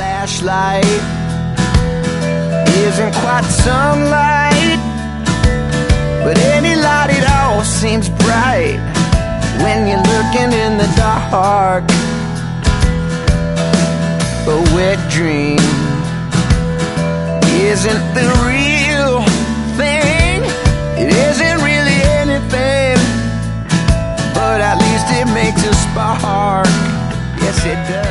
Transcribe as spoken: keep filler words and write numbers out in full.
flashlight isn't quite sunlight, but any light at all seems bright when you're looking in the dark. A wet dream isn't the real thing. It isn't really anything, but at least it makes a spark. Yes, it does.